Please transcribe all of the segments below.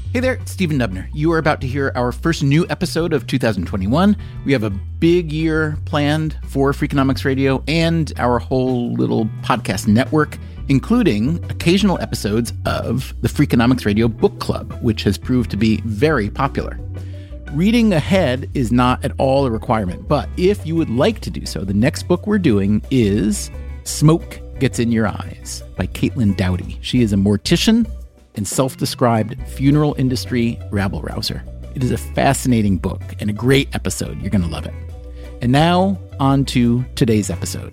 Hey there, it's Stephen Dubner. You are about to hear our first new episode of 2021. We have a big year planned for Freakonomics Radio and our whole little podcast network, including occasional episodes of the Freakonomics Radio Book Club, which has proved to be very popular. Reading ahead is not at all a requirement, but if you would like to do so, the next book we're doing is Smoke Gets in Your Eyes by Caitlin Doughty. She is a mortician and self-described funeral industry rabble-rouser. It is a fascinating book and a great episode. You're going to love it. And now, on to today's episode.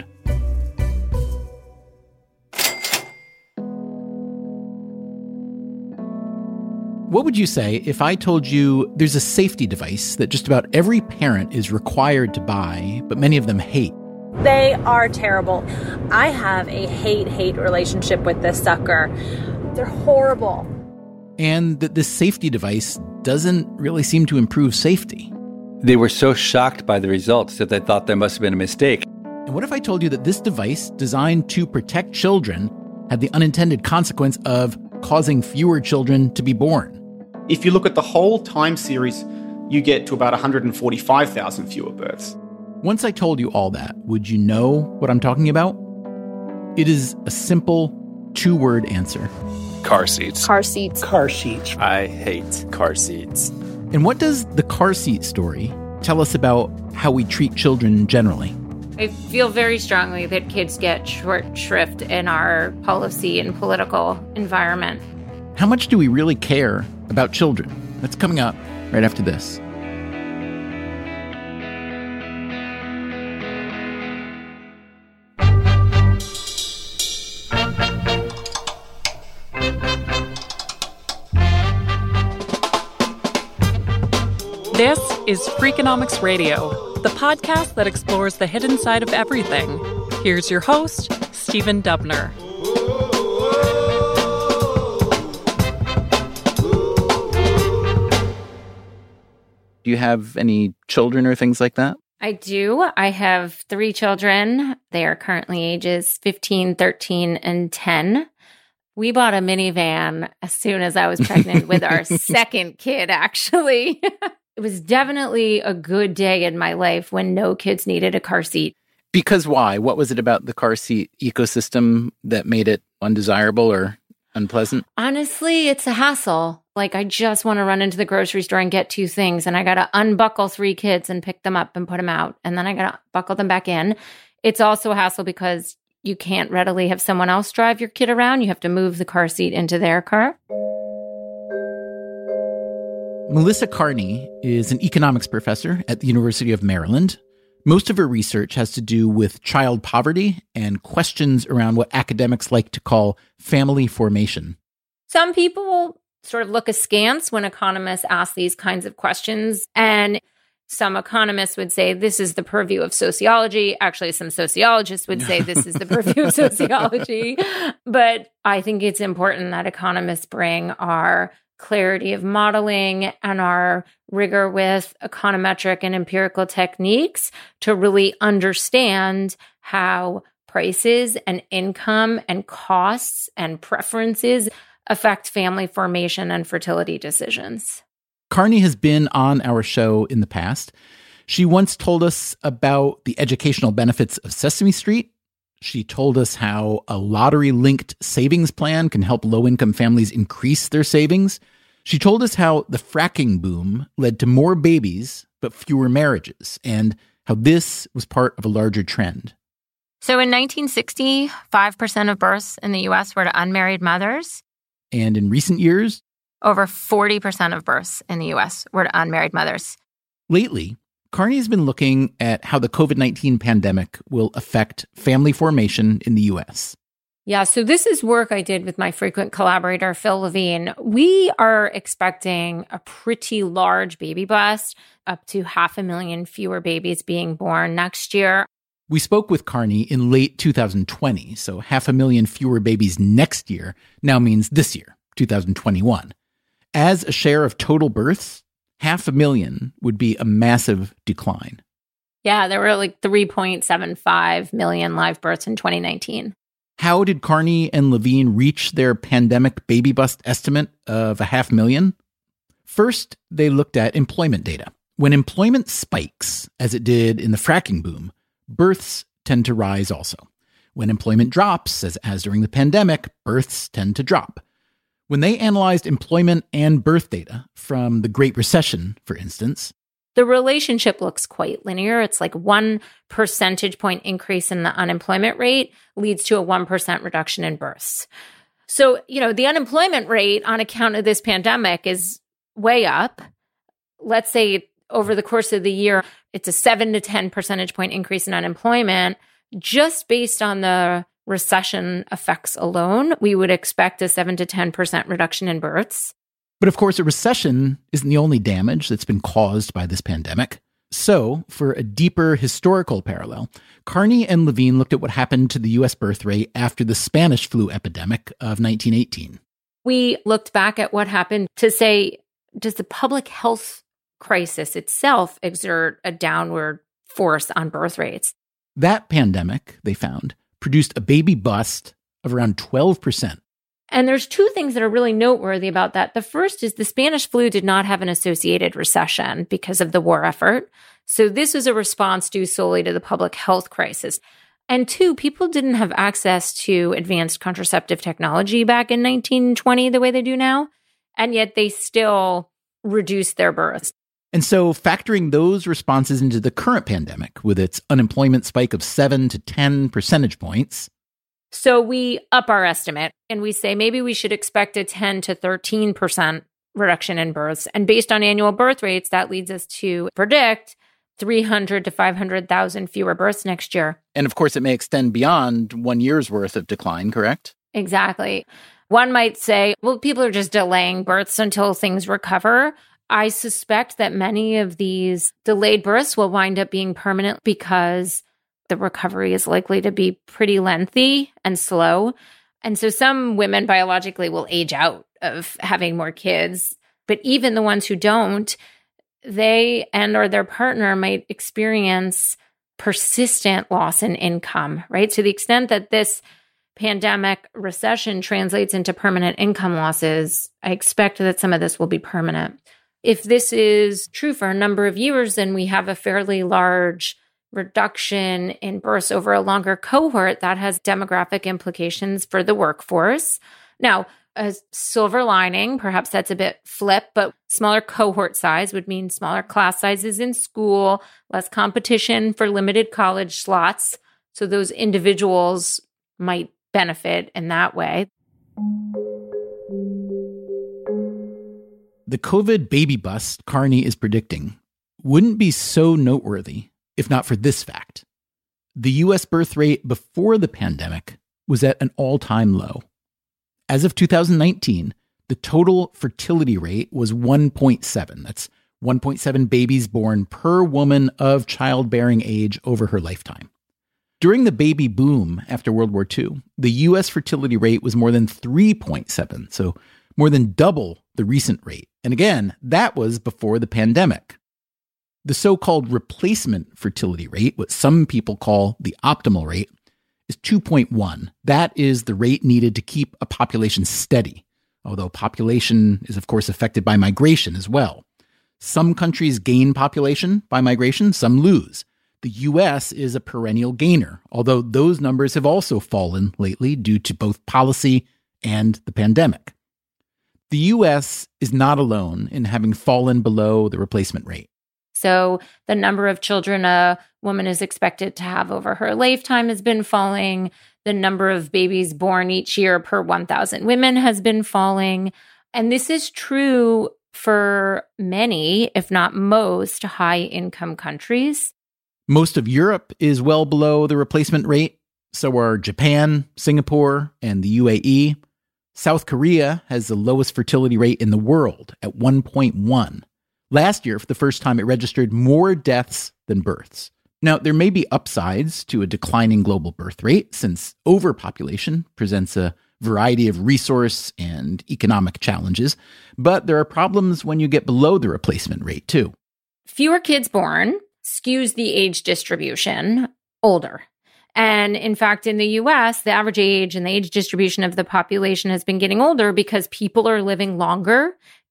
What would you say if I told you there's a safety device that just about every parent is required to buy, but many of them hate? They are terrible. I have a hate-hate relationship with this sucker. They're horrible. And that this safety device doesn't really seem to improve safety. They were so shocked by the results that they thought there must have been a mistake. And what if I told you that this device, designed to protect children, had the unintended consequence of causing fewer children to be born? If you look at the whole time series, you get to about 145,000 fewer births. Once I told you all that, would you know what I'm talking about? It is a simple two-word answer. Car seats. Car seats. Car seats. I hate car seats. And what does the car seat story tell us about how we treat children generally? I feel very strongly that kids get short shrift in our policy and political environment. How much do we really care about children? That's coming up right after this. This is Freakonomics Radio, the podcast that explores the hidden side of everything. Here's your host, Stephen Dubner. Do you have any children or things like that? I do. I have 3 children. They are currently ages 15, 13, and 10. We bought a minivan as soon as I was pregnant with our second kid, actually. It was definitely a good day in my life when no kids needed a car seat. Because why? What was it about the car seat ecosystem that made it undesirable or unpleasant? Honestly, it's a hassle. Like, I just want to run into the grocery store and get 2 things, and I got to unbuckle 3 kids and pick them up and put them out, and then I got to buckle them back in. It's also a hassle because you can't readily have someone else drive your kid around. You have to move the car seat into their car. Melissa Carney is an economics professor at the University of Maryland. Most of her research has to do with child poverty and questions around what academics like to call family formation. Some people sort of look askance when economists ask these kinds of questions, and some economists would say this is the purview of sociology. Actually, some sociologists would say this is the purview of sociology. But I think it's important that economists bring our clarity of modeling and our rigor with econometric and empirical techniques to really understand how prices and income and costs and preferences affect family formation and fertility decisions. Carney has been on our show in the past. She once told us about the educational benefits of Sesame Street. She told us how a lottery-linked savings plan can help low-income families increase their savings. She told us how the fracking boom led to more babies but fewer marriages, and how this was part of a larger trend. So in 1960, 5% of births in the U.S. were to unmarried mothers. And in recent years, over 40% of births in the U.S. were to unmarried mothers. Lately, Carney has been looking at how the COVID-19 pandemic will affect family formation in the U.S. Yeah, so this is work I did with my frequent collaborator, Phil Levine. We are expecting a pretty large baby bust, up to 500,000 fewer babies being born next year. We spoke with Carney in late 2020, so 500,000 fewer babies next year now means this year, 2021. As a share of total births, 500,000 would be a massive decline. Yeah, there were like 3.75 million live births in 2019. How did Carney and Levine reach their pandemic baby bust estimate of 500,000? First, they looked at employment data. When employment spikes, as it did in the fracking boom, births tend to rise also. When employment drops, as during the pandemic, births tend to drop. When they analyzed employment and birth data from the Great Recession, for instance, the relationship looks quite linear. It's like 1 percentage point increase in the unemployment rate leads to a 1% reduction in births. So, the unemployment rate on account of this pandemic is way up. Let's say over the course of the year, it's a 7 to 10 percentage point increase in unemployment. Just based on the recession effects alone, we would expect a 7 to 10% reduction in births. But of course, a recession isn't the only damage that's been caused by this pandemic. So, for a deeper historical parallel, Carney and Levine looked at what happened to the U.S. birth rate after the Spanish flu epidemic of 1918. We looked back at what happened to say, does the public health crisis itself exert a downward force on birth rates? That pandemic, they found, produced a baby bust of around 12%. And there's two things that are really noteworthy about that. The first is the Spanish flu did not have an associated recession because of the war effort. So this was a response due solely to the public health crisis. And two, people didn't have access to advanced contraceptive technology back in 1920 the way they do now. And yet they still reduced their births. And so factoring those responses into the current pandemic with its unemployment spike of 7 to 10 percentage points. So we up our estimate and we say maybe we should expect a 10 to 13% reduction in births. And based on annual birth rates, that leads us to predict 300 to 500,000 fewer births next year. And of course, it may extend beyond 1 year's worth of decline, correct? Exactly. One might say, well, people are just delaying births until things recover. I suspect that many of these delayed births will wind up being permanent because the recovery is likely to be pretty lengthy and slow. And so some women biologically will age out of having more kids. But even the ones who don't, they and or their partner might experience persistent loss in income, right? To the extent that this pandemic recession translates into permanent income losses, I expect that some of this will be permanent. If this is true for a number of years, then we have a fairly large reduction in births over a longer cohort that has demographic implications for the workforce. Now, a silver lining, perhaps that's a bit flip, but smaller cohort size would mean smaller class sizes in school, less competition for limited college slots. So those individuals might benefit in that way. The COVID baby bust Carney is predicting wouldn't be so noteworthy if not for this fact. The U.S. birth rate before the pandemic was at an all-time low. As of 2019, the total fertility rate was 1.7. That's 1.7 babies born per woman of childbearing age over her lifetime. During the baby boom after World War II, the U.S. fertility rate was more than 3.7, so more than double the recent rate. And again, that was before the pandemic. The so-called replacement fertility rate, what some people call the optimal rate, is 2.1. That is the rate needed to keep a population steady, although population is, of course, affected by migration as well. Some countries gain population by migration, some lose. The U.S. is a perennial gainer, although those numbers have also fallen lately due to both policy and the pandemic. The U.S. is not alone in having fallen below the replacement rate. So the number of children a woman is expected to have over her lifetime has been falling. The number of babies born each year per 1,000 women has been falling. And this is true for many, if not most, high-income countries. Most of Europe is well below the replacement rate. So are Japan, Singapore, and the UAE. South Korea has the lowest fertility rate in the world at 1.1. Last year, for the first time, it registered more deaths than births. Now, there may be upsides to a declining global birth rate, since overpopulation presents a variety of resource and economic challenges, but there are problems when you get below the replacement rate, too. Fewer kids born skews the age distribution older. And in fact, in the US, the average age and the age distribution of the population has been getting older because people are living longer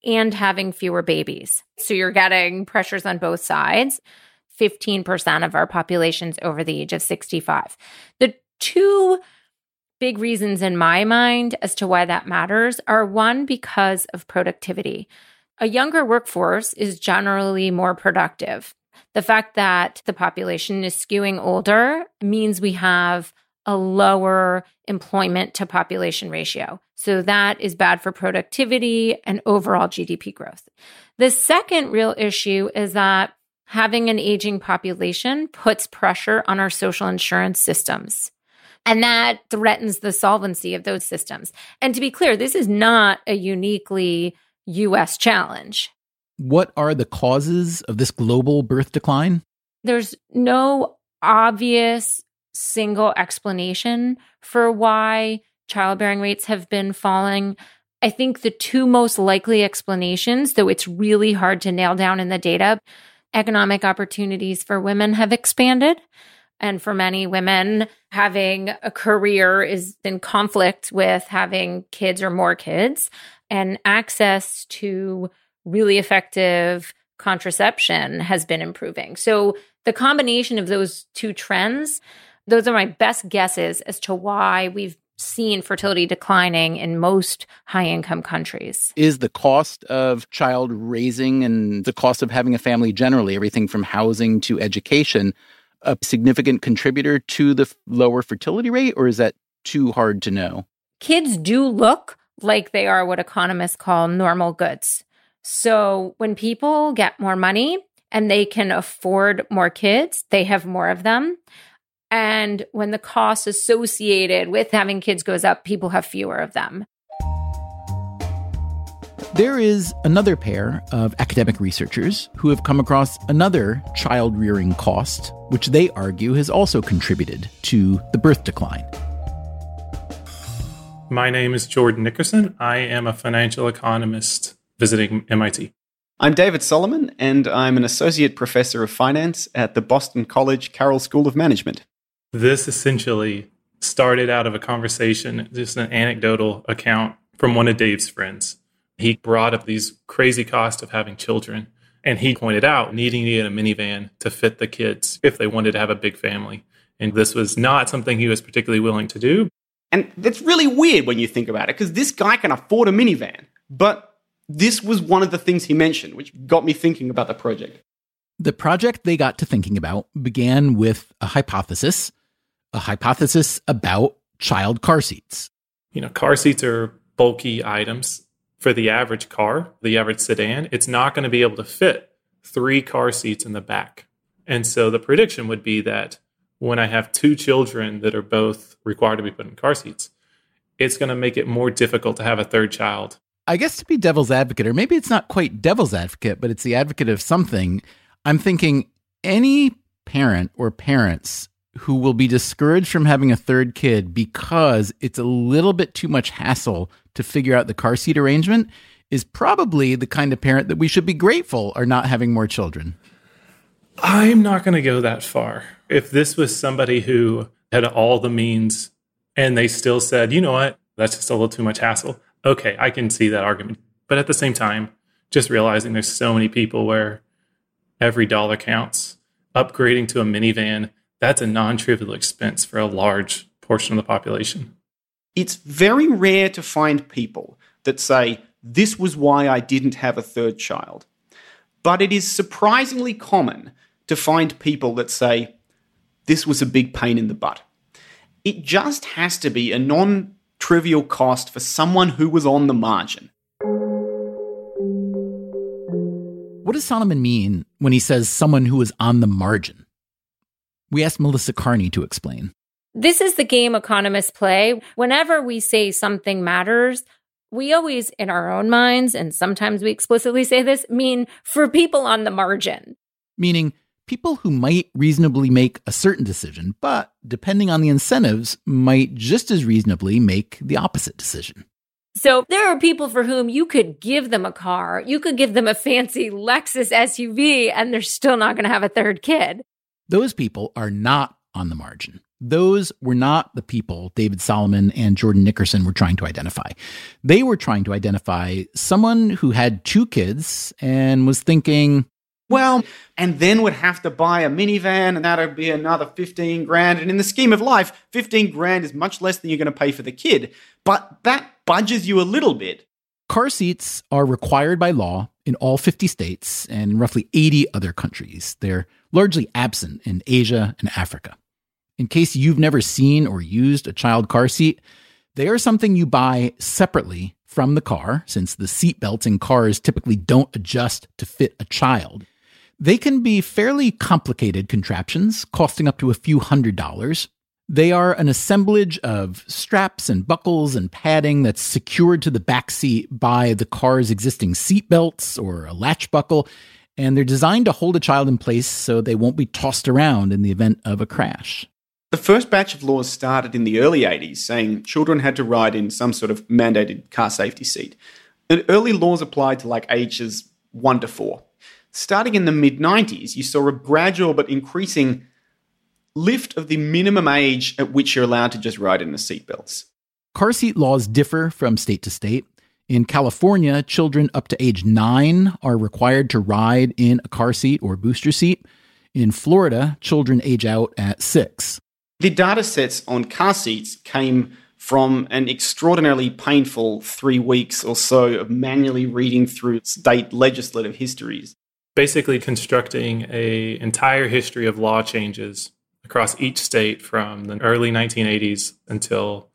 and having fewer babies. So you're getting pressures on both sides. 15% of our population's over the age of 65. The two big reasons in my mind as to why that matters are, one, because of productivity. A younger workforce is generally more productive. The fact that the population is skewing older means we have a lower employment to population ratio. So that is bad for productivity and overall GDP growth. The second real issue is that having an aging population puts pressure on our social insurance systems. And that threatens the solvency of those systems. And to be clear, this is not a uniquely U.S. challenge. What are the causes of this global birth decline? There's no obvious single explanation for why childbearing rates have been falling. I think the two most likely explanations, though it's really hard to nail down in the data, economic opportunities for women have expanded. And for many women, having a career is in conflict with having kids or more kids. And access to really effective contraception has been improving. So the combination of those two trends, those are my best guesses as to why we've seen fertility declining in most high-income countries. Is the cost of child raising and the cost of having a family generally, everything from housing to education, a significant contributor to the lower fertility rate, or is that too hard to know? Kids do look like they are what economists call normal goods. So when people get more money and they can afford more kids, they have more of them. And when the cost associated with having kids goes up, people have fewer of them. There is another pair of academic researchers who have come across another child-rearing cost, which they argue has also contributed to the birth decline. My name is Jordan Nickerson. I am a financial economist visiting MIT. I'm David Solomon, and I'm an associate professor of finance at the Boston College Carroll School of Management. This essentially started out of a conversation, just an anecdotal account from one of Dave's friends. He brought up these crazy costs of having children, and he pointed out needing to get a minivan to fit the kids if they wanted to have a big family. And this was not something he was particularly willing to do. And that's really weird when you think about it, because this guy can afford a minivan. But this was one of the things he mentioned, which got me thinking about the project. The project they got to thinking about began with a hypothesis about child car seats. You know, car seats are bulky items. For the average car, the average sedan, it's not going to be able to fit 3 car seats in the back. And so the prediction would be that when I have 2 children that are both required to be put in car seats, it's going to make it more difficult to have a third child. I guess to be devil's advocate, or maybe it's not quite devil's advocate, but it's the advocate of something, I'm thinking any parent or parents who will be discouraged from having a third kid because it's a little bit too much hassle to figure out the car seat arrangement is probably the kind of parent that we should be grateful are not having more children. I'm not going to go that far. If this was somebody who had all the means and they still said, you know what, that's just a little too much hassle. Okay, I can see that argument. But at the same time, just realizing there's so many people where every dollar counts. Upgrading to a minivan, that's a non-trivial expense for a large portion of the population. It's very rare to find people that say, this was why I didn't have a third child. But it is surprisingly common to find people that say, this was a big pain in the butt. It just has to be a non-trivial cost for someone who was on the margin. What does Solomon mean when he says someone who was on the margin? We asked Melissa Carney to explain. This is the game economists play. Whenever we say something matters, we always, in our own minds, and sometimes we explicitly say this, mean for people on the margin. Meaning people who might reasonably make a certain decision, but depending on the incentives, might just as reasonably make the opposite decision. So there are people for whom you could give them a car, you could give them a fancy Lexus SUV, and they're still not going to have a third kid. Those people are not on the margin. Those were not the people David Solomon and Jordan Nickerson were trying to identify. They were trying to identify someone who had 2 kids and was thinking, well, and then would have to buy a minivan, and that would be another 15 grand. And in the scheme of life, 15 grand is much less than you're going to pay for the kid. But that budges you a little bit. Car seats are required by law in all 50 states and in roughly 80 other countries. They're largely absent in Asia and Africa. In case you've never seen or used a child car seat, they are something you buy separately from the car, since the seat belts in cars typically don't adjust to fit a child. They can be fairly complicated contraptions, costing up to a few $100s. They are an assemblage of straps and buckles and padding that's secured to the back seat by the car's existing seat belts or a latch buckle, and they're designed to hold a child in place so they won't be tossed around in the event of a crash. The first batch of laws started in the early 80s, saying children had to ride in some sort of mandated car safety seat. The early laws applied to ages 1 to 4. Starting in the mid-90s, you saw a gradual but increasing lift of the minimum age at which you're allowed to just ride in the seatbelts. Car seat laws differ from state to state. In California, children up to age 9 are required to ride in a car seat or booster seat. In Florida, children age out at 6. The data sets on car seats came from an extraordinarily painful 3 weeks or so of manually reading through state legislative histories. Basically constructing an entire history of law changes across each state from the early 1980s until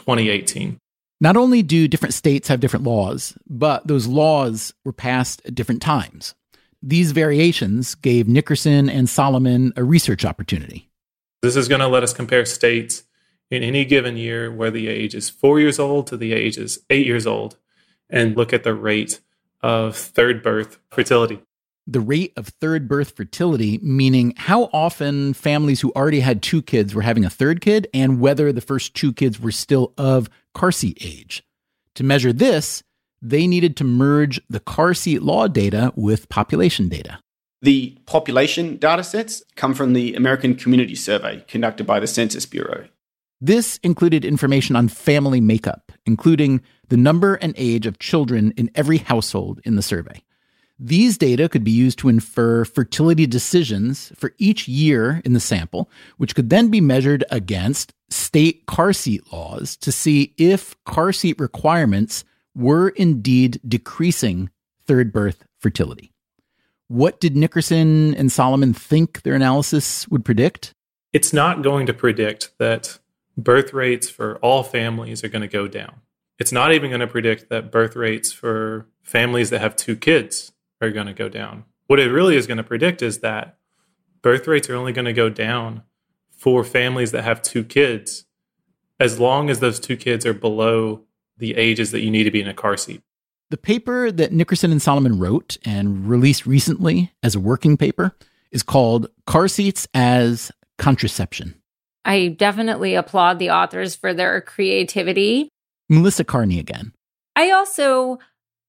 2018. Not only do different states have different laws, but those laws were passed at different times. These variations gave Nickerson and Solomon a research opportunity. This is going to let us compare states in any given year where the age is 4 years old to the age is 8 years old and look at the rate of third birth fertility. The rate of third birth fertility, meaning how often families who already had 2 kids were having a third kid and whether the first 2 kids were still of car seat age. To measure this, they needed to merge the car seat law data with population data. The population data sets come from the American Community Survey conducted by the Census Bureau. This included information on family makeup, including the number and age of children in every household in the survey. These data could be used to infer fertility decisions for each year in the sample, which could then be measured against state car seat laws to see if car seat requirements were indeed decreasing third birth fertility. What did Nickerson and Solomon think their analysis would predict? It's not going to predict that birth rates for all families are going to go down. It's not even going to predict that birth rates for families that have 2 kids are going to go down. What it really is going to predict is that birth rates are only going to go down for families that have 2 kids as long as those 2 kids are below the ages that you need to be in a car seat. The paper that Nickerson and Solomon wrote and released recently as a working paper is called Car Seats as Contraception. I definitely applaud the authors for their creativity. Melissa Carney again. I also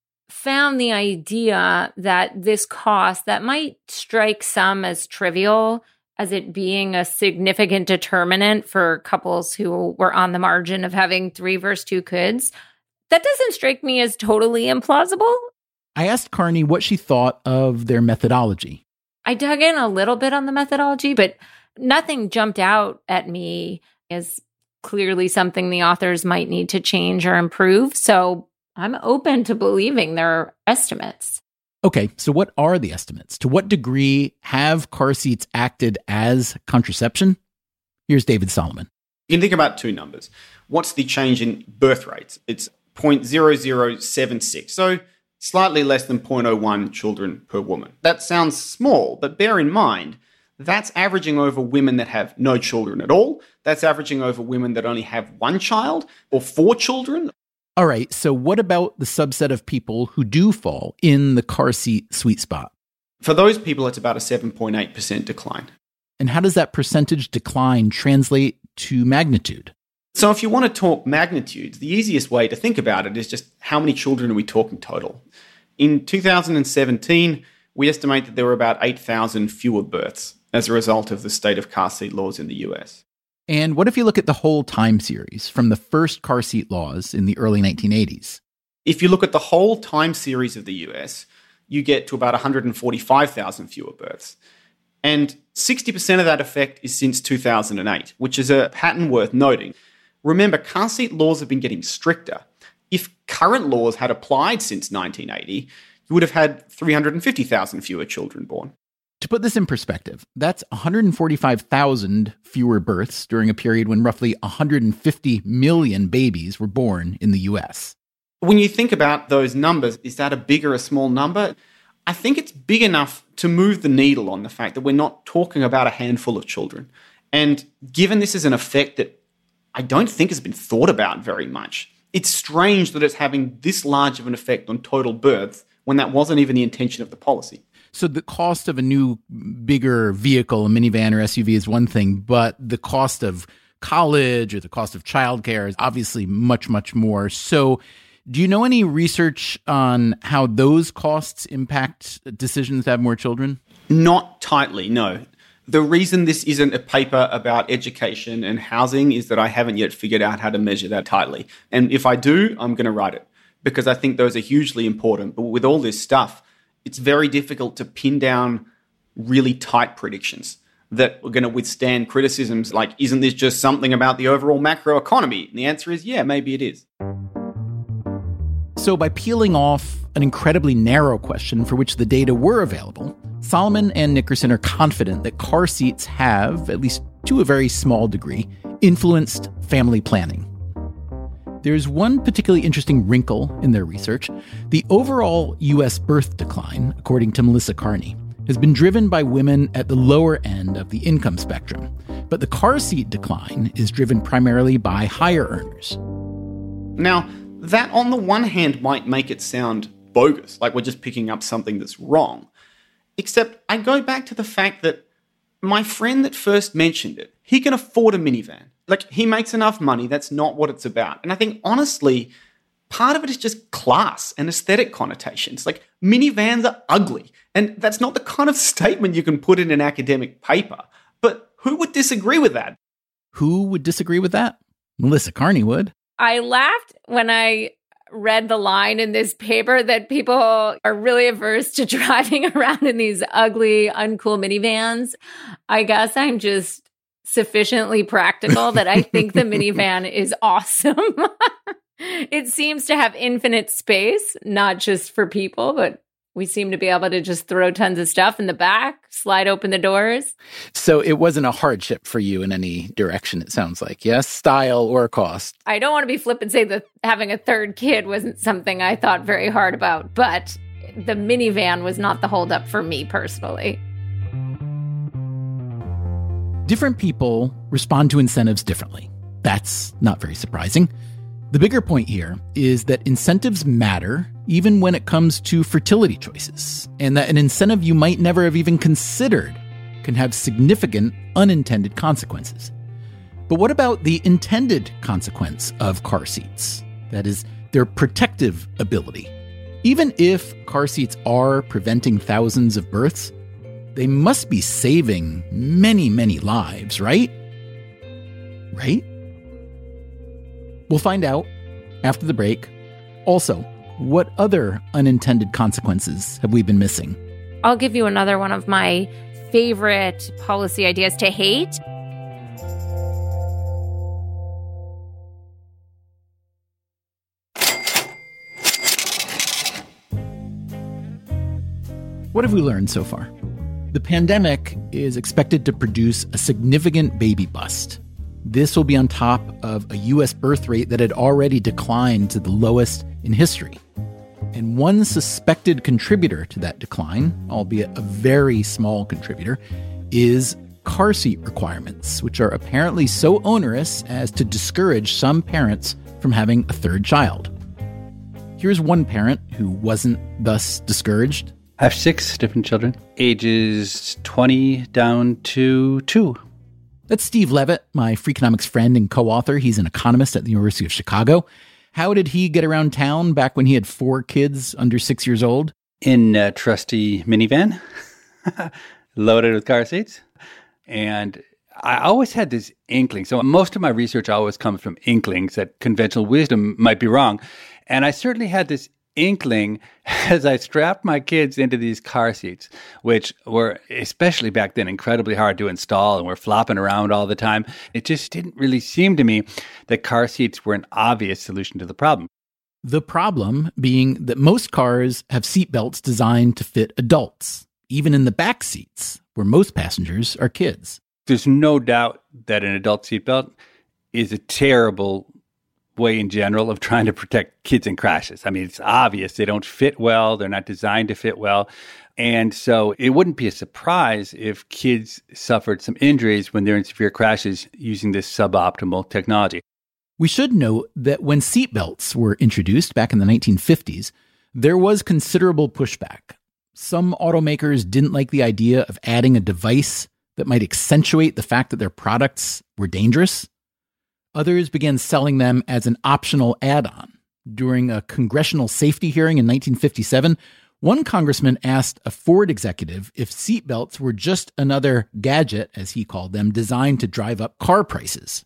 found the idea that this cost that might strike some as trivial, as it being a significant determinant for couples who were on the margin of having 3 versus 2 kids, that doesn't strike me as totally implausible. I asked Carney what she thought of their methodology. I dug in a little bit on the methodology, but nothing jumped out at me as clearly something the authors might need to change or improve. So I'm open to believing their estimates. Okay, so what are the estimates? To what degree have car seats acted as contraception? Here's David Solomon. You can think about 2 numbers. What's the change in birth rates? It's 0.0076, so slightly less than 0.01 children per woman. That sounds small, but bear in mind, that's averaging over women that have no children at all. That's averaging over women that only have 1 child or 4 children. All right, so what about the subset of people who do fall in the car seat sweet spot? For those people, it's about a 7.8% decline. And how does that percentage decline translate to magnitude? So if you want to talk magnitudes, the easiest way to think about it is just how many children are we talking total? In 2017, we estimate that there were about 8,000 fewer births as a result of the state of car seat laws in the US. And what if you look at the whole time series from the first car seat laws in the early 1980s? If you look at the whole time series of the US, you get to about 145,000 fewer births. And 60% of that effect is since 2008, which is a pattern worth noting. Remember, car seat laws have been getting stricter. If current laws had applied since 1980, you would have had 350,000 fewer children born. To put this in perspective, that's 145,000 fewer births during a period when roughly 150 million babies were born in the US. When you think about those numbers, is that a big or a small number? I think it's big enough to move the needle on the fact that we're not talking about a handful of children. And given this is an effect that I don't think has been thought about very much, it's strange that it's having this large of an effect on total births when that wasn't even the intention of the policy. So the cost of a new, bigger vehicle, a minivan or SUV is one thing, but the cost of college or the cost of childcare is obviously much, much more. So do you know any research on how those costs impact decisions to have more children? Not tightly, no. The reason this isn't a paper about education and housing is that I haven't yet figured out how to measure that tightly. And if I do, I'm going to write it because I think those are hugely important. But with all this stuff, it's very difficult to pin down really tight predictions that are going to withstand criticisms like, isn't this just something about the overall macroeconomy? And the answer is, yeah, maybe it is. So by peeling off an incredibly narrow question for which the data were available, Solomon and Nickerson are confident that car seats have, at least to a very small degree, influenced family planning. There's one particularly interesting wrinkle in their research. The overall U.S. birth decline, according to Melissa Carney, has been driven by women at the lower end of the income spectrum. But the car seat decline is driven primarily by higher earners. Now, that on the one hand might make it sound bogus, like we're just picking up something that's wrong. Except I go back to the fact that my friend that first mentioned it, he can afford a minivan. Like, he makes enough money, that's not what it's about. And I think, honestly, part of it is just class and aesthetic connotations. Like, minivans are ugly. And that's not the kind of statement you can put in an academic paper. But who would disagree with that? Who would disagree with that? Melissa Carney would. I laughed when I read the line in this paper that people are really averse to driving around in these ugly, uncool minivans. I guess I'm just sufficiently practical that I think the minivan is awesome. It seems to have infinite space, not just for people, but we seem to be able to just throw tons of stuff in the back, slide open the doors. So it wasn't a hardship for you in any direction, it sounds like. Yes, style or cost. I don't want to be flippant and say that having a third kid wasn't something I thought very hard about, but the minivan was not the holdup for me personally. Different people respond to incentives differently. That's not very surprising. The bigger point here is that incentives matter even when it comes to fertility choices, and that an incentive you might never have even considered can have significant unintended consequences. But what about the intended consequence of car seats? That is, their protective ability. Even if car seats are preventing thousands of births, they must be saving many, many lives, right? Right? We'll find out after the break. Also, what other unintended consequences have we been missing? I'll give you another one of my favorite policy ideas to hate. What have we learned so far? The pandemic is expected to produce a significant baby bust. This will be on top of a U.S. birth rate that had already declined to the lowest in history. And one suspected contributor to that decline, albeit a very small contributor, is car seat requirements, which are apparently so onerous as to discourage some parents from having a third child. Here's one parent who wasn't thus discouraged. I have 6 different children, ages 20 down to 2. That's Steve Levitt, my Freakonomics friend and co-author. He's an economist at the University of Chicago. How did he get around town back when he had 4 kids under 6 years old? In a trusty minivan, loaded with car seats. And I always had this inkling. So most of my research always comes from inklings that conventional wisdom might be wrong. And I certainly had this inkling as I strapped my kids into these car seats, which were, especially back then, incredibly hard to install and were flopping around all the time. It just didn't really seem to me that car seats were an obvious solution to the problem. The problem being that most cars have seatbelts designed to fit adults, even in the back seats, where most passengers are kids. There's no doubt that an adult seatbelt is a terrible way in general of trying to protect kids in crashes. I mean, it's obvious they don't fit well. They're not designed to fit well. And so it wouldn't be a surprise if kids suffered some injuries when they're in severe crashes using this suboptimal technology. We should note that when seatbelts were introduced back in the 1950s, there was considerable pushback. Some automakers didn't like the idea of adding a device that might accentuate the fact that their products were dangerous. Others began selling them as an optional add-on. During a congressional safety hearing in 1957, one congressman asked a Ford executive if seatbelts were just another gadget, as he called them, designed to drive up car prices.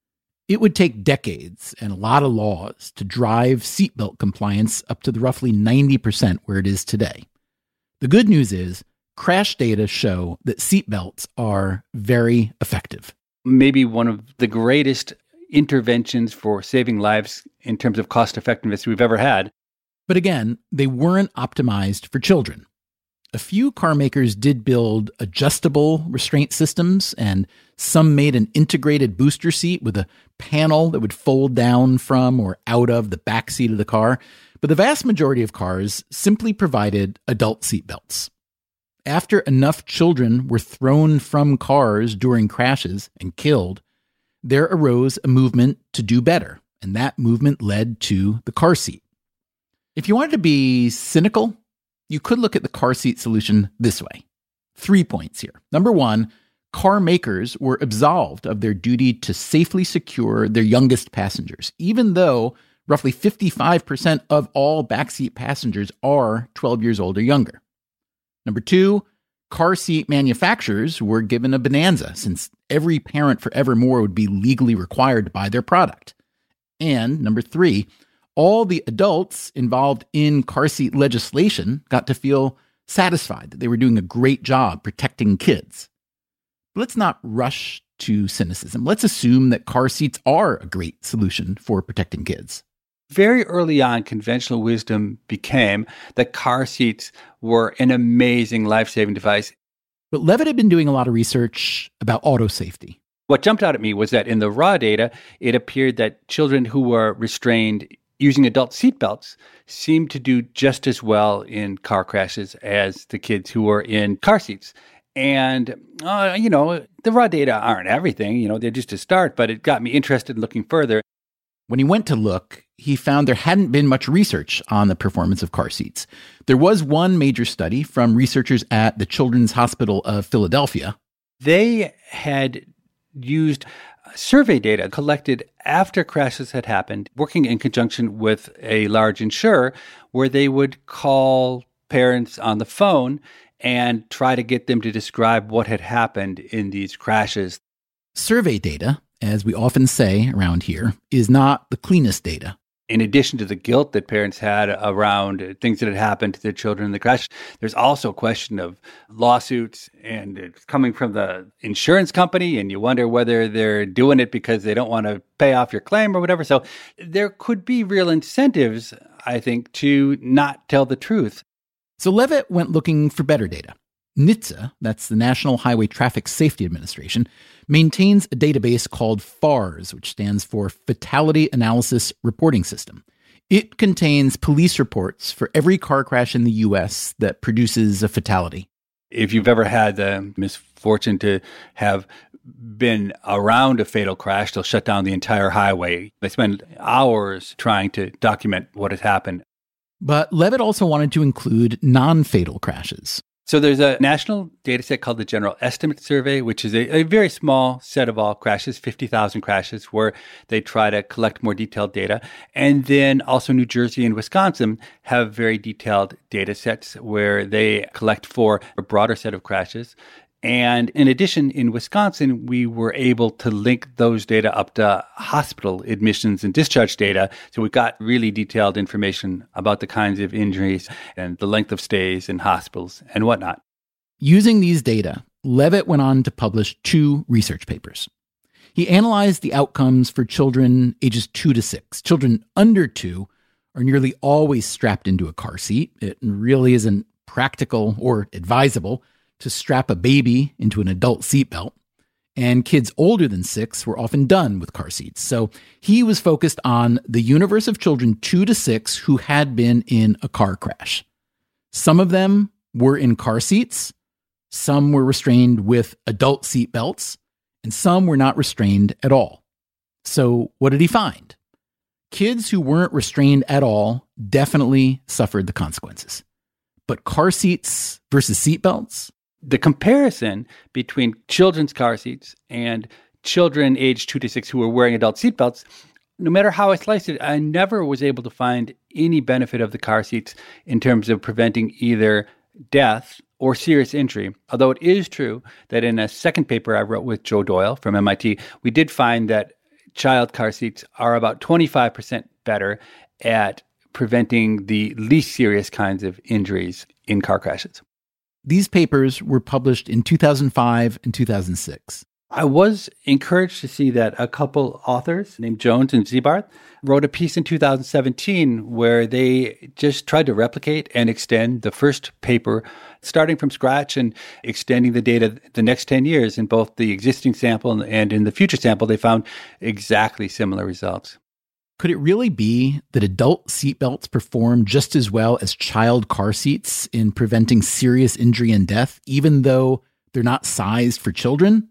It would take decades and a lot of laws to drive seatbelt compliance up to the roughly 90% where it is today. The good news is, crash data show that seatbelts are very effective. Maybe one of the greatest interventions for saving lives in terms of cost effectiveness we've ever had. But again, they weren't optimized for children. A few car makers did build adjustable restraint systems, and some made an integrated booster seat with a panel that would fold down from or out of the back seat of the car. But the vast majority of cars simply provided adult seatbelts. After enough children were thrown from cars during crashes and killed, there arose a movement to do better, and that movement led to the car seat. If you wanted to be cynical, you could look at the car seat solution this way. 3 points here. Number one, car makers were absolved of their duty to safely secure their youngest passengers, even though roughly 55% of all backseat passengers are 12 years old or younger. Number two, car seat manufacturers were given a bonanza since every parent forevermore would be legally required to buy their product. And number three, all the adults involved in car seat legislation got to feel satisfied that they were doing a great job protecting kids. But let's not rush to cynicism. Let's assume that car seats are a great solution for protecting kids. Very early on, conventional wisdom became that car seats were an amazing life-saving device. But Levitt had been doing a lot of research about auto safety. What jumped out at me was that in the raw data, it appeared that children who were restrained using adult seatbelts seemed to do just as well in car crashes as the kids who were in car seats. And, the raw data aren't everything, they're just a start, but it got me interested in looking further. When he went to look, he found there hadn't been much research on the performance of car seats. There was one major study from researchers at the Children's Hospital of Philadelphia. They had used survey data collected after crashes had happened, working in conjunction with a large insurer, where they would call parents on the phone and try to get them to describe what had happened in these crashes. Survey data, as we often say around here, is not the cleanest data. In addition to the guilt that parents had around things that had happened to their children in the crash, there's also a question of lawsuits, and it's coming from the insurance company, and you wonder whether they're doing it because they don't want to pay off your claim or whatever. So there could be real incentives, I think, to not tell the truth. So Levitt went looking for better data. NHTSA, that's the National Highway Traffic Safety Administration, maintains a database called FARS, which stands for Fatality Analysis Reporting System. It contains police reports for every car crash in the U.S. that produces a fatality. If you've ever had the misfortune to have been around a fatal crash, they'll shut down the entire highway. They spend hours trying to document what has happened. But Levitt also wanted to include non-fatal crashes. So there's a national data set called the General Estimate Survey, which is a very small set of all crashes, 50,000 crashes, where they try to collect more detailed data. And then also New Jersey and Wisconsin have very detailed data sets where they collect for a broader set of crashes. And in addition, in Wisconsin, we were able to link those data up to hospital admissions and discharge data. So we got really detailed information about the kinds of injuries and the length of stays in hospitals and whatnot. Using these data, Levitt went on to publish 2 research papers. He analyzed the outcomes for children ages 2 to 6. Children under 2 are nearly always strapped into a car seat. It really isn't practical or advisable to strap a baby into an adult seatbelt. And kids older than 6 were often done with car seats. So he was focused on the universe of children 2 to 6 who had been in a car crash. Some of them were in car seats, some were restrained with adult seatbelts, and some were not restrained at all. So what did he find? Kids who weren't restrained at all definitely suffered the consequences. But car seats versus seatbelts? The comparison between children's car seats and children aged 2 to 6 who were wearing adult seatbelts, no matter how I sliced it, I never was able to find any benefit of the car seats in terms of preventing either death or serious injury. Although it is true that in a second paper I wrote with Joe Doyle from MIT, we did find that child car seats are about 25% better at preventing the least serious kinds of injuries in car crashes. These papers were published in 2005 and 2006. I was encouraged to see that a couple authors named Jones and Zebarth wrote a piece in 2017 where they just tried to replicate and extend the first paper, starting from scratch and extending the data the next 10 years in both the existing sample and in the future sample. They found exactly similar results. Could it really be that adult seatbelts perform just as well as child car seats in preventing serious injury and death, even though they're not sized for children?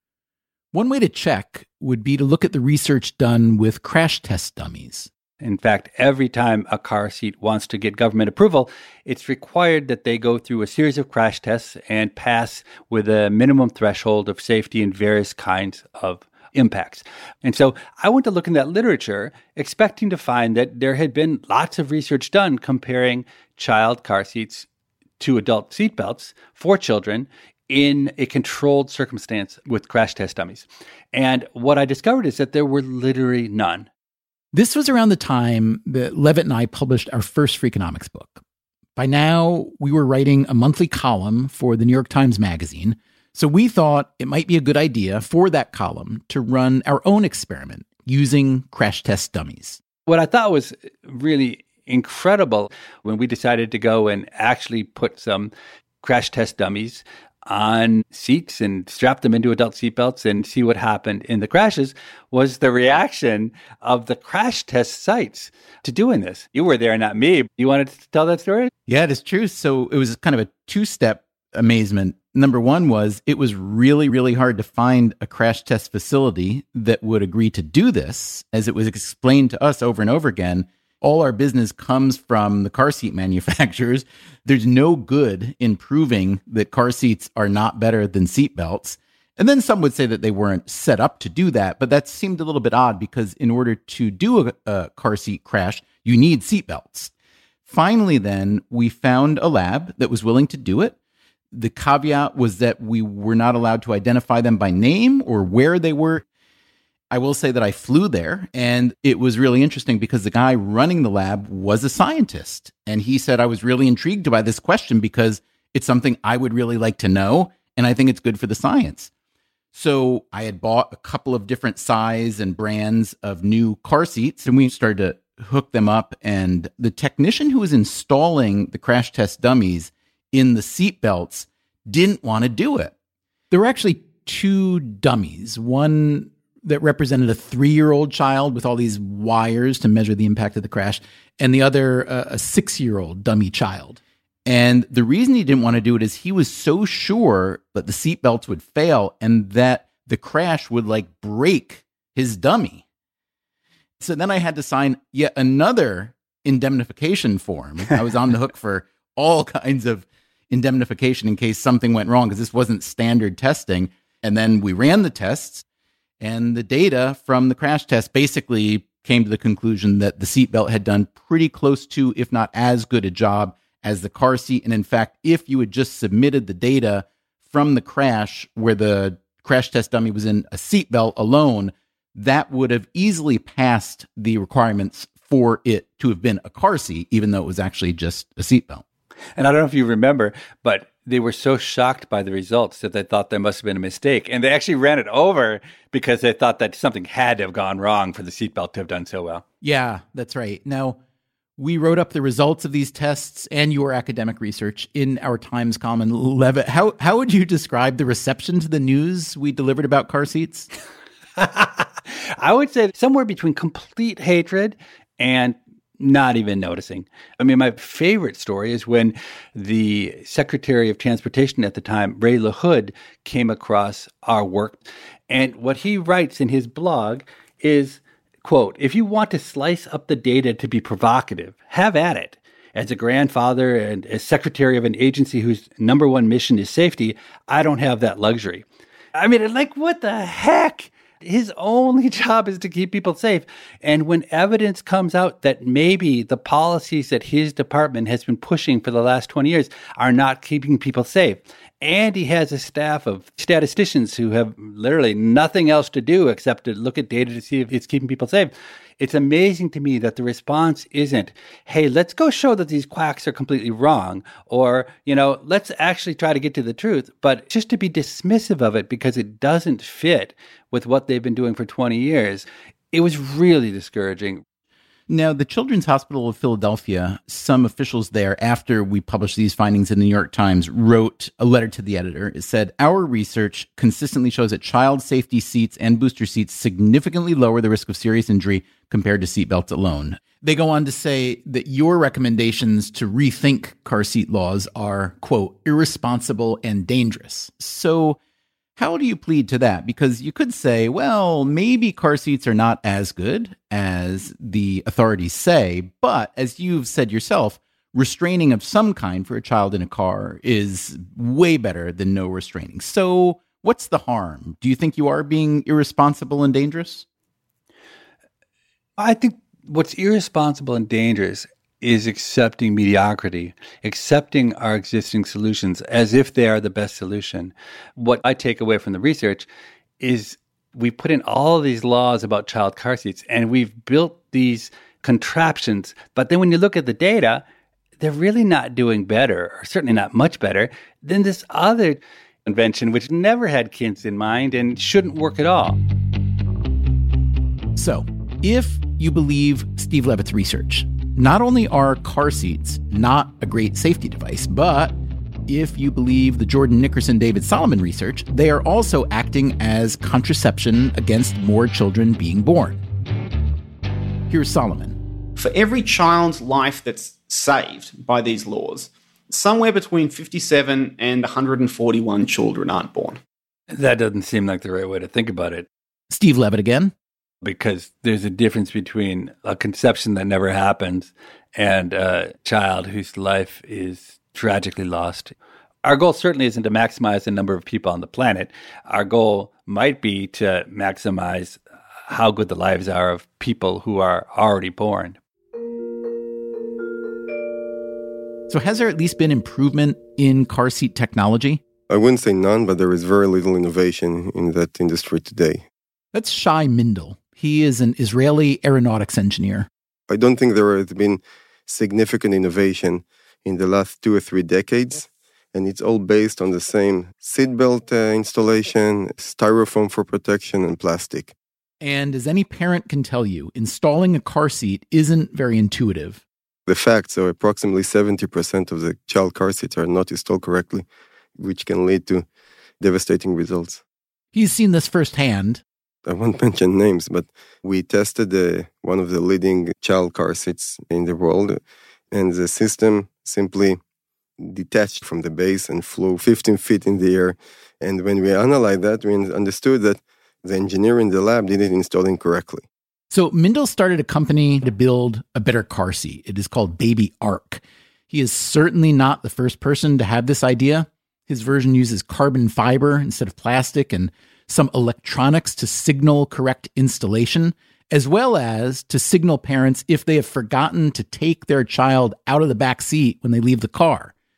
One way to check would be to look at the research done with crash test dummies. In fact, every time a car seat wants to get government approval, it's required that they go through a series of crash tests and pass with a minimum threshold of safety in various kinds of impacts. And so I went to look in that literature, expecting to find that there had been lots of research done comparing child car seats to adult seatbelts for children in a controlled circumstance with crash test dummies. And what I discovered is that there were literally none. This was around the time that Levitt and I published our first Freakonomics book. By now, we were writing a monthly column for the New York Times Magazine, so we thought it might be a good idea for that column to run our own experiment using crash test dummies. What I thought was really incredible when we decided to go and actually put some crash test dummies on seats and strap them into adult seatbelts and see what happened in the crashes was the reaction of the crash test sites to doing this. You were there, not me. You wanted to tell that story? Yeah, it is true. So it was kind of a two-step amazement. Number one was it was really, really hard to find a crash test facility that would agree to do this. As it was explained to us over and over again, all our business comes from the car seat manufacturers. There's no good in proving that car seats are not better than seat belts. And then some would say that they weren't set up to do that, but that seemed a little bit odd because in order to do a car seat crash, you need seat belts. Finally, then, we found a lab that was willing to do it. The caveat was that we were not allowed to identify them by name or where they were. I will say that I flew there, and it was really interesting because the guy running the lab was a scientist. And he said, I was really intrigued by this question because it's something I would really like to know, and I think it's good for the science. So I had bought a couple of different size and brands of new car seats, and we started to hook them up. And the technician who was installing the crash test dummies in the seat belts didn't want to do it. There were actually two dummies, one that represented a 3-year-old child with all these wires to measure the impact of the crash, and the other a 6-year-old dummy child. And the reason he didn't want to do it is he was so sure that the seat belts would fail and that the crash would break his dummy. So then I had to sign yet another indemnification form. I was on the hook for all kinds of indemnification in case something went wrong because this wasn't standard testing. And then we ran the tests, and the data from the crash test basically came to the conclusion that the seatbelt had done pretty close to, if not as good a job as the car seat. And in fact, if you had just submitted the data from the crash where the crash test dummy was in a seatbelt alone, that would have easily passed the requirements for it to have been a car seat, even though it was actually just a seatbelt. And I don't know if you remember, but they were so shocked by the results that they thought there must have been a mistake. And they actually ran it over because they thought that something had to have gone wrong for the seatbelt to have done so well. Yeah, that's right. Now, we wrote up the results of these tests and your academic research in our Times column. Levitt, how would you describe the reception to the news we delivered about car seats? I would say somewhere between complete hatred and not even noticing. I mean, my favorite story is when the Secretary of Transportation at the time, Ray LaHood, came across our work. And what he writes in his blog is, quote, "If you want to slice up the data to be provocative, have at it. As a grandfather and as secretary of an agency whose number one mission is safety, I don't have that luxury." I mean, like, what the heck? His only job is to keep people safe. And when evidence comes out that maybe the policies that his department has been pushing for the last 20 years are not keeping people safe, and he has a staff of statisticians who have literally nothing else to do except to look at data to see if it's keeping people safe, it's amazing to me that the response isn't, hey, let's go show that these quacks are completely wrong, or, let's actually try to get to the truth, but just to be dismissive of it because it doesn't fit with what they've been doing for 20 years. It was really discouraging. Now, the Children's Hospital of Philadelphia, some officials there, after we published these findings in the New York Times, wrote a letter to the editor. It said, "Our research consistently shows that child safety seats and booster seats significantly lower the risk of serious injury compared to seatbelts alone." They go on to say that your recommendations to rethink car seat laws are, quote, "irresponsible and dangerous." So how do you plead to that? Because you could say, well, maybe car seats are not as good as the authorities say, but as you've said yourself, restraining of some kind for a child in a car is way better than no restraining. So what's the harm? Do you think you are being irresponsible and dangerous? I think what's irresponsible and dangerous is accepting mediocrity, accepting our existing solutions as if they are the best solution. What I take away from the research is we put in all of these laws about child car seats, and we've built these contraptions. But then when you look at the data, they're really not doing better, or certainly not much better, than this other invention, which never had kids in mind and shouldn't work at all. So, if you believe Steve Levitt's research, not only are car seats not a great safety device, but if you believe the Jordan Nickerson David Solomon research, they are also acting as contraception against more children being born. Here's Solomon. For every child's life that's saved by these laws, somewhere between 57 and 141 children aren't born. That doesn't seem like the right way to think about it. Steve Levitt again. Because there's a difference between a conception that never happens and a child whose life is tragically lost. Our goal certainly isn't to maximize the number of people on the planet. Our goal might be to maximize how good the lives are of people who are already born. So has there at least been improvement in car seat technology? I wouldn't say none, but there is very little innovation in that industry today. That's Shai Mindel. He is an Israeli aeronautics engineer. I don't think there has been significant innovation in the last 2 or 3 decades, and it's all based on the same seatbelt installation, styrofoam for protection, and plastic. And as any parent can tell you, installing a car seat isn't very intuitive. The facts are approximately 70% of the child car seats are not installed correctly, which can lead to devastating results. He's seen this firsthand. I won't mention names, but we tested one of the leading child car seats in the world, and the system simply detached from the base and flew 15 feet in the air. And when we analyzed that, we understood that the engineer in the lab didn't install it correctly. So Mindel started a company to build a better car seat. It is called Baby Ark. He is certainly not the first person to have this idea. His version uses carbon fiber instead of plastic and some electronics to signal correct installation, as well as to signal parents if they have forgotten to take their child out of the back seat when they leave the car.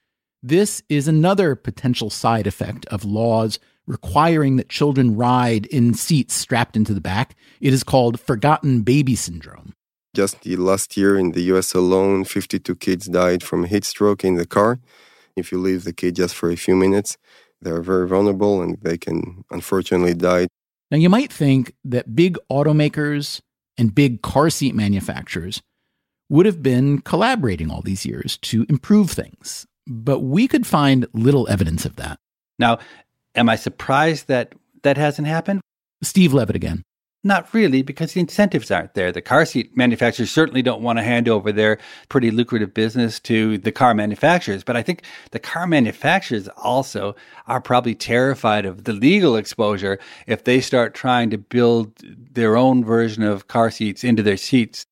This is another potential side effect of laws requiring that children ride in seats strapped into the back. It is called forgotten baby syndrome. Just the last year in the US alone, 52 kids died from heat stroke in the car. If you leave the kid just for a few minutes, they're very vulnerable and they can unfortunately die. Now, you might think that big automakers and big car seat manufacturers would have been collaborating all these years to improve things, but we could find little evidence of that. Now, am I surprised that that hasn't happened? Steve Levitt again. Not really, because the incentives aren't there. The car seat manufacturers certainly don't want to hand over their pretty lucrative business to the car manufacturers. But I think the car manufacturers also are probably terrified of the legal exposure if they start trying to build their own version of car seats into their seats.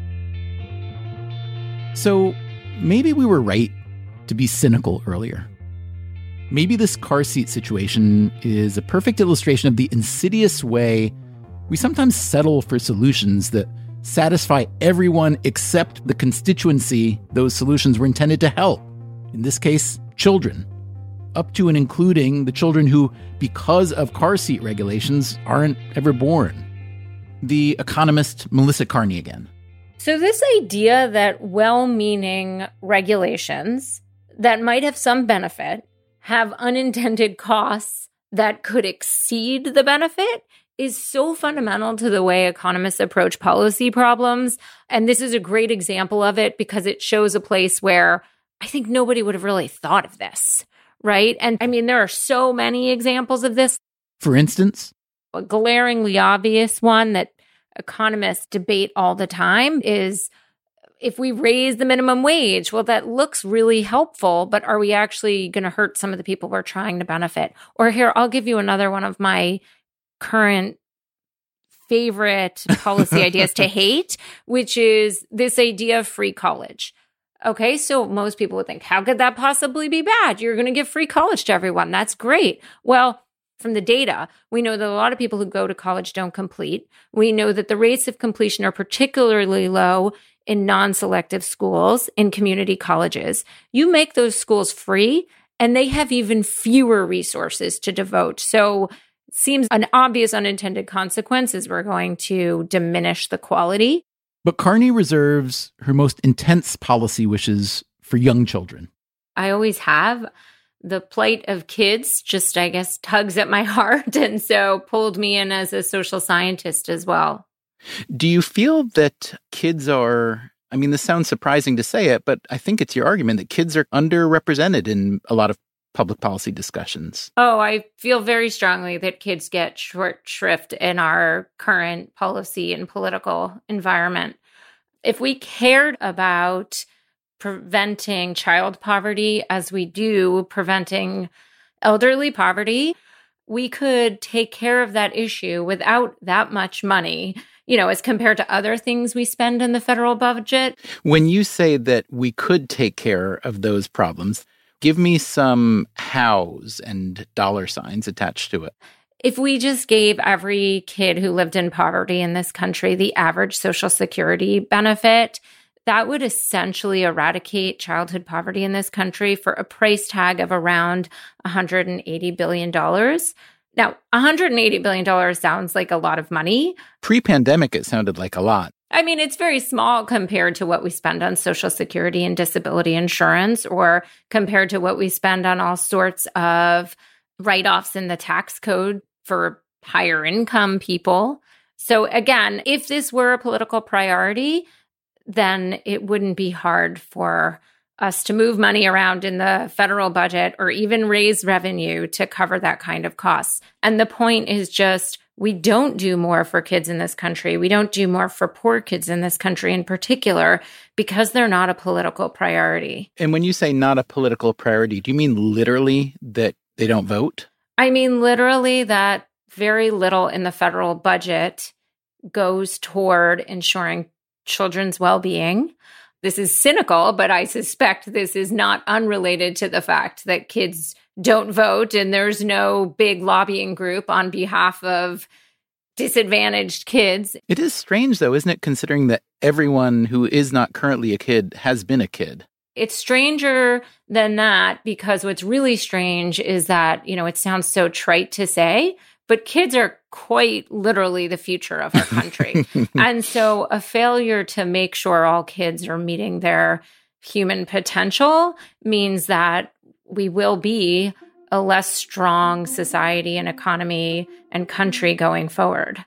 So maybe we were right to be cynical earlier. Maybe this car seat situation is a perfect illustration of the insidious way we sometimes settle for solutions that satisfy everyone except the constituency those solutions were intended to help. In this case, children. Up to and including the children who, because of car seat regulations, aren't ever born. The economist Melissa Kearney again. So this idea that well-meaning regulations that might have some benefit have unintended costs that could exceed the benefit is so fundamental to the way economists approach policy problems. And this is a great example of it because it shows a place where I think nobody would have really thought of this, right? And I mean, there are so many examples of this. For instance, a glaringly obvious one that economists debate all the time is if we raise the minimum wage, well, that looks really helpful, but are we actually going to hurt some of the people we're trying to benefit? Or here, I'll give you another one of my current favorite policy ideas to hate, which is this idea of free college. Okay, so most people would think, how could that possibly be bad? You're going to give free college to everyone. That's great. Well, from the data, we know that a lot of people who go to college don't complete. We know that the rates of completion are particularly low in non-selective schools, in community colleges. You make those schools free, and they have even fewer resources to devote. So it seems an obvious unintended consequence is we're going to diminish the quality. But Kearney reserves her most intense policy wishes for young children. I always have. The plight of kids just, I guess, tugs at my heart, and so pulled me in as a social scientist as well. Do you feel that kids are, I mean, this sounds surprising to say it, but I think it's your argument that kids are underrepresented in a lot of public policy discussions? Oh, I feel very strongly that kids get short shrift in our current policy and political environment. If we cared about preventing child poverty as we do preventing elderly poverty, we could take care of that issue without that much money, you know, as compared to other things we spend in the federal budget. When you say that we could take care of those problems, give me some hows and dollar signs attached to it. If we just gave every kid who lived in poverty in this country the average Social Security benefit, that would essentially eradicate childhood poverty in this country for a price tag of around $180 billion. Now, $180 billion sounds like a lot of money. Pre-pandemic, it sounded like a lot. I mean, it's very small compared to what we spend on Social Security and disability insurance, or compared to what we spend on all sorts of write-offs in the tax code for higher income people. So again, if this were a political priority, then it wouldn't be hard for us to move money around in the federal budget or even raise revenue to cover that kind of costs. And the point is just, we don't do more for kids in this country. We don't do more for poor kids in this country in particular because they're not a political priority. And when you say not a political priority, do you mean literally that they don't vote? I mean literally that very little in the federal budget goes toward ensuring children's well-being. This is cynical, but I suspect this is not unrelated to the fact that kids don't vote and there's no big lobbying group on behalf of disadvantaged kids. It is strange, though, isn't it, considering that everyone who is not currently a kid has been a kid? It's stranger than that because what's really strange is that, it sounds so trite to say, but kids are quite literally the future of our country. And so a failure to make sure all kids are meeting their human potential means that we will be a less strong society and economy and country going forward.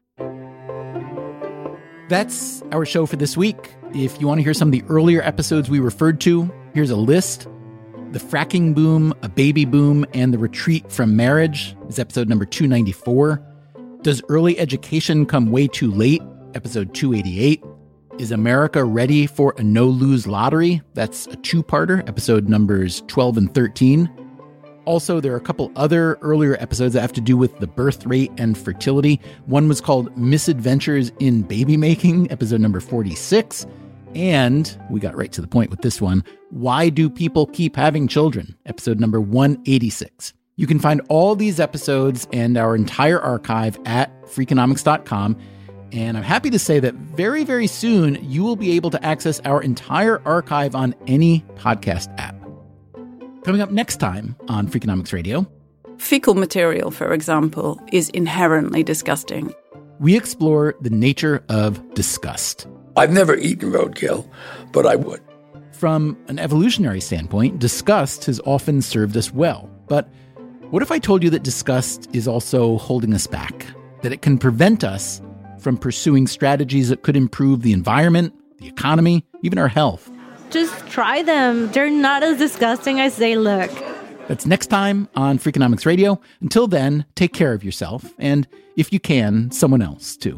That's our show for this week. If you want to hear some of the earlier episodes we referred to, here's a list. The Fracking Boom, A Baby Boom, and The Retreat from Marriage is episode number 294. Does Early Education Come Way Too Late? Episode 288. Is America Ready for a No-Lose Lottery? That's a two-parter, episode numbers 12 and 13. Also, there are a couple other earlier episodes that have to do with the birth rate and fertility. One was called Misadventures in Baby Making, episode number 46. And we got right to the point with this one. Why Do People Keep Having Children? Episode number 186. You can find all these episodes and our entire archive at Freakonomics.com. And I'm happy to say that very, very soon, you will be able to access our entire archive on any podcast app. Coming up next time on Freakonomics Radio. Fecal material, for example, is inherently disgusting. We explore the nature of disgust. I've never eaten roadkill, but I would. From an evolutionary standpoint, disgust has often served us well. But what if I told you that disgust is also holding us back? That it can prevent us from pursuing strategies that could improve the environment, the economy, even our health? Just try them. They're not as disgusting as they look. That's next time on Freakonomics Radio. Until then, take care of yourself. And if you can, someone else too.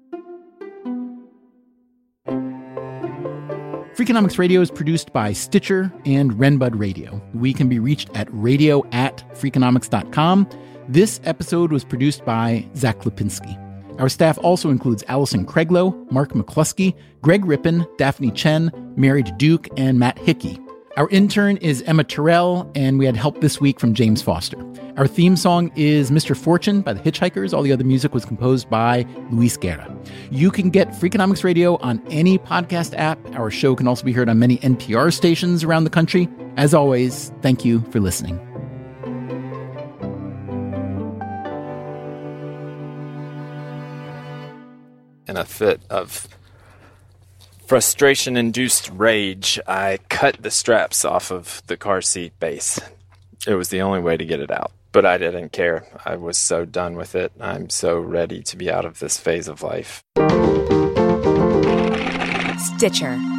Freakonomics Radio is produced by Stitcher and Renbud Radio. We can be reached at radio@freakonomics.com. This episode was produced by Zach Lipinski. Our staff also includes Allison Craiglow, Mark McCluskey, Greg Rippin, Daphne Chen, Mary Duke, and Matt Hickey. Our intern is Emma Terrell, and we had help this week from James Foster. Our theme song is Mr. Fortune by the Hitchhikers. All the other music was composed by Luis Guerra. You can get Freakonomics Radio on any podcast app. Our show can also be heard on many NPR stations around the country. As always, thank you for listening. In a fit of frustration-induced rage, I cut the straps off of the car seat base. It was the only way to get it out, but I didn't care. I was so done with it. I'm so ready to be out of this phase of life. Stitcher.